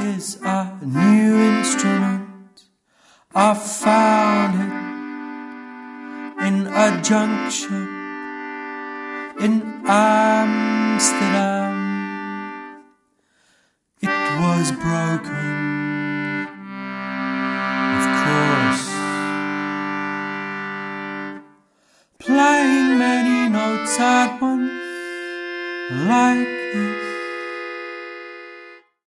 is a new instrument. I found it in a junk shop in Amsterdam. It was broken, of course, playing many notes at once like this.